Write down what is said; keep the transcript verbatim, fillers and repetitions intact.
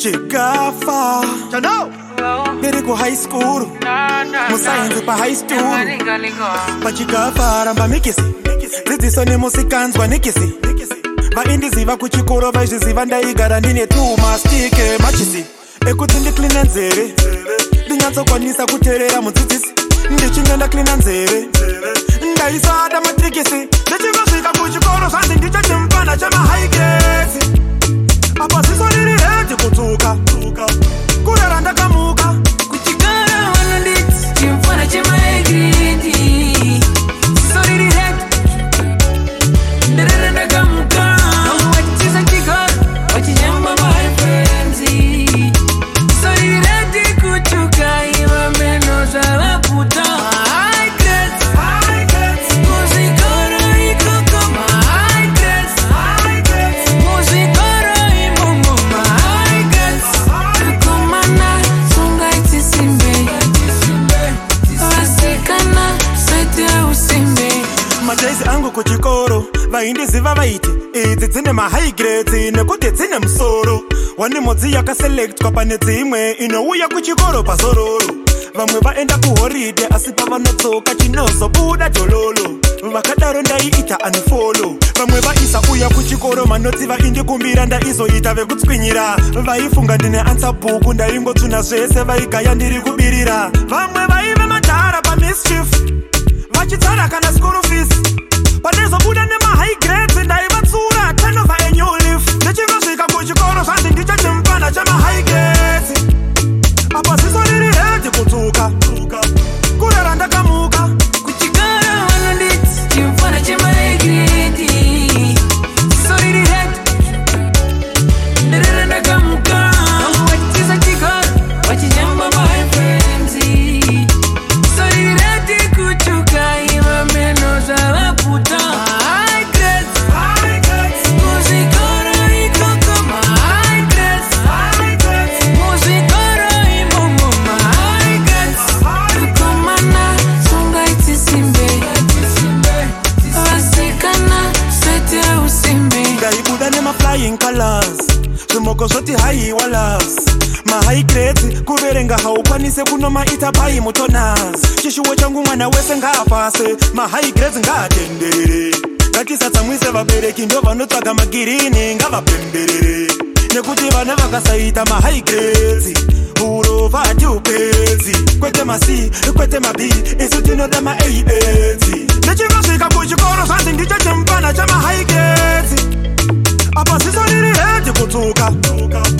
Chigafa Chano Niri ku high school Musayenzi pa high school Pa Chigafa ramba mikisi Zidziso ni musikanzwa nikisi Va indiziva kuchikoro va izhiziva ndaigara ndine tu mastike machisi Ekuti ndi clean nzeve Ndinyatso kwanisa kuterera mudzidzisi Ndichinga nda clean nzeve Ndaisada matrikisi Ndichingosvika kuchikoro zvanzi ndicho chimpana chama high grades Apa ziso riri heti kutuka Kurara ndakamuka Kuchikara wananditi chimpana chama high grades Ziso riri heti Nderera ndakamuka Wachichisa chikoro Wachijamba my friends Ziso riri heti kuchuka Iwa meno zalaputa High grades Muzikoro ikokoma High grades Muzikoro imumuma High grades Kukomana sunga itisimbe Wasikana saite ya usimbe Majaisi angu kuchikoro Vaindiziva vaiti Idzi dzine ma high grades Nekuti dzine musoro Wani modzi yaka select kwa pane dzimwe Inouya kuchikoro pazororo Vamwe vaenda kuhoride asi pavanotsoka chinozo buda jololo Vakadaro ndaiita unfollow Vamwe vaisa uya kuchikoro manotsi vaindi kumbira ndaizoita vekutswinyira Vaifunga ndine answer book ndaingotsuna zvese vaigaya ndiri kubirira Vamwe vaive madhara pa mischief Vachitsara kana school fees Panezobuda nema high grades ndaivatsura turnover annual leave Ndichingosvika kuchikoro zvanzi ndicho chimpana chama high grades Apa ziso riri heti kutuka Kurara ndakamuka Kuchikara wananditi chimpana chama high grades Ziso riri heti Nderera ndakamuka Wachichisa chikoro Wachijamba my friends Ziso riri heti kuchuka Iwa meno zalaputa High grades Muzikoro ikokoma High grades Muzikoro imumuma High grades Kukomana sunga itisimbe Wasikana saite ya usimbe Ndaibuda nema flying colors Zvimoko zvoti high wallers Ma high grades kuverenga haukwanise kunomaita pai mutonas Chishuwo changu mwana wese ngaapase Ma high grades ngaatenderere Ngatisatsamwise vabereki ndo vanotsvaga magirini ngavapemberere Nekuti vana vakasaita ma high grades Urova hati upedzi Kwete ma C, kwete ma B Isu tinoda ma A AIDS Ndichingosvika kuchikoro zvanzi ndicho chimpana chama high grades Apa ziso riri heti kutuka